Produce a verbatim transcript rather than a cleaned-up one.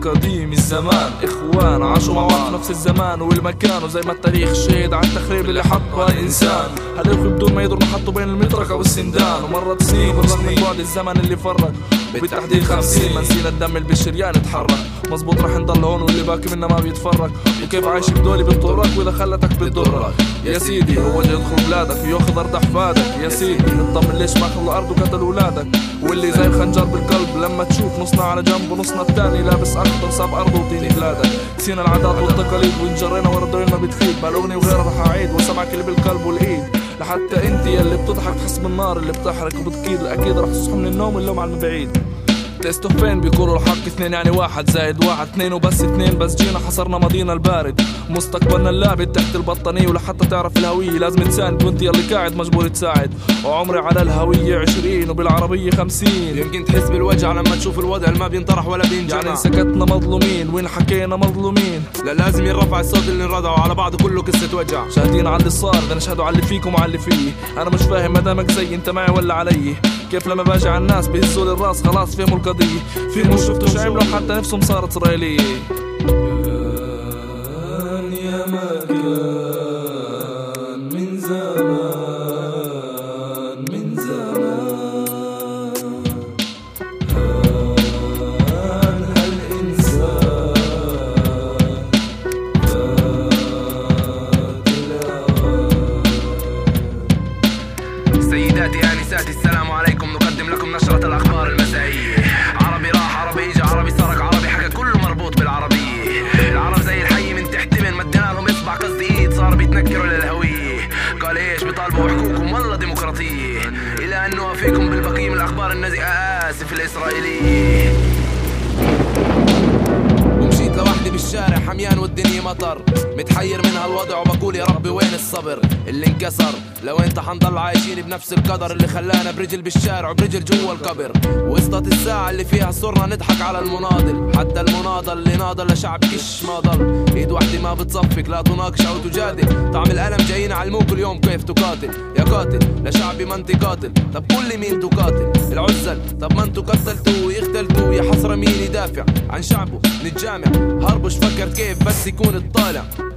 قديم الزمان، اخوان عاشوا مع بعض في نفس الزمان والمكان، وزي ما التاريخ شهد على التخريب اللي حطه الانسان، هدفوا بدون ما يدروا حطوا بين المطرقة والسندان. ومرت سنين بالرغم من بعد الزمن اللي فرق، بالتحديد خمسين ما نسينا الدم اللي بالشريان اتحرك. مظبوط رح نضل هون واللي باقي منا ما بيتفرق، وكيف عايش بدولي بتضرك واذا خلتك بتضرك. يا سيدي هو وجه يدخل بلادك وياخذ ارض احفادك، يا سيدي نطمن ليش ما خلوا ارض وقتل اولادك، واللي زي خنجر بالقلب لما تشوف نصنا على جنب ونصنا التاني لابس اخضر صاب ارضه وطين بلادك. نسينا العادات والتقاليد وانجرينا ورا الدوين ما بتفيد، بالاغني وغيرها رح اعيد وسمعك اللي بالقلب والايد. لحتى انت يلي بتضحك تحس بالنار اللي بتحرق وبتكيد، اكيد رح تصحوا من النوم اللوم على المبعيد. تستوفين بيقولوا الحق اثنين يعني واحد زائد واحد اثنين وبس اثنين، بس جينا حصرنا ماضينا البارد، مستقبلنا اللابد تحت البطانية. ولحتى تعرف الهوية لازم تساند، وانت يلي قاعد مجبور تساعد. وعمري على الهوية عشرين وبالعربية خمسين، يمكن تحس بالوجع لما تشوف الوضع اللي ما بينطرح ولا بينجمع. يعني سكتنا مظلومين وين حكينا مظلومين، لا لازم يرفع الصوت اللي انردعوا على بعض كله قصة وجع. شاهدين على اللي صار بدنا نشهدوا على اللي فيكم وعلى اللي فيه. انا مش فاهم مدامك زي انت معي ولا علي، كيف لما باجي على الناس بيهزوا لي الراس خلاص فهموا القضية. في مش شفتوا شو عملوا حتى نفسهم صارت اسرائيلية. كان يا ما كان من زمان من زمان، كان هالإنسان ذات الأوان. سيداتي آنساتي السلام عليكم، نقدم لكم نشرة الأخبار المسائية. عربي راح عربي اجى عربي سرق عربي حكى كله مربوط بالعربية. العرب زي الحي من تحت من مدينا لهم اصبع قصدي ايد، صار بيتنكروا للهوية. قال ايش بيطالبوا بحقوقكم والله ديمقراطية، الى ان نوافيكم بالبقية من الاخبار النزئة اسف الاسرائيلية. ومشيت لوحدي بالشارع حميان والدنيا مطر، متحير من هالوضع وبقول يا ربي وين الصبر اللي انكسر. لو انت حنضل عايشين بنفس القدر اللي خلانا برجل بالشارع وبرجل جوا القبر. وسطت الساعة اللي فيها صرنا نضحك على المناضل، حتى المناضل اللي ناضل لشعب كش ما ضل. ايد وحدي ما بتصفق لا تناقش او تجادل، طعم الالم جايين علموك اليوم كيف تقاتل. يا قاتل لشعبي ما انت قاتل، طب قول لي مين تقاتل؟ العزل طب ما انتو قتلتوا ويختلتوا، يا حسرة مين يدافع عن شعبه؟ نتجامع هربش فكر كيف بس يكون الطالع.